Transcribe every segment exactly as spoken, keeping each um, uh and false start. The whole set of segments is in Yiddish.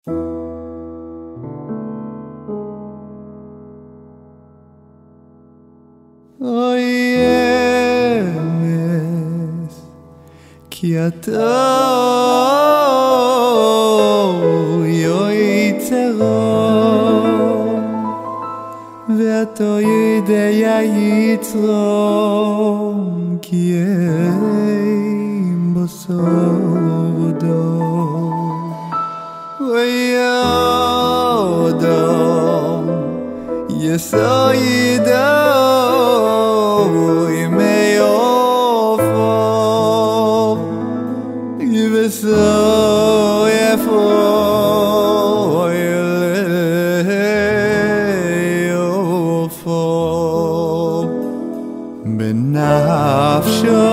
אוי אמס כי אתה יוי צרום ואתה יודע יצרום כי אין בסוף דום אוי אדם יסוידם So if you fall benafsho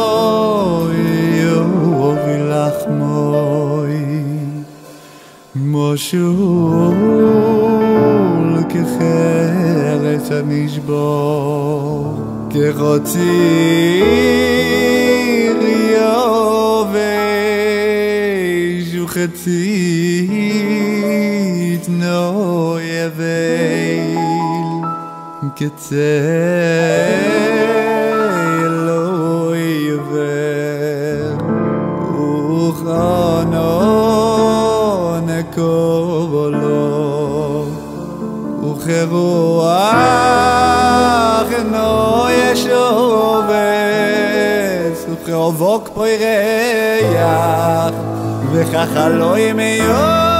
yovilach moi moshul kecheret nishbor kechotzir חצית נו יבל קצה לא יבל וכנו נקובלו וכרוח נו ישובס וכרובוק פוירח וכך לא ימיון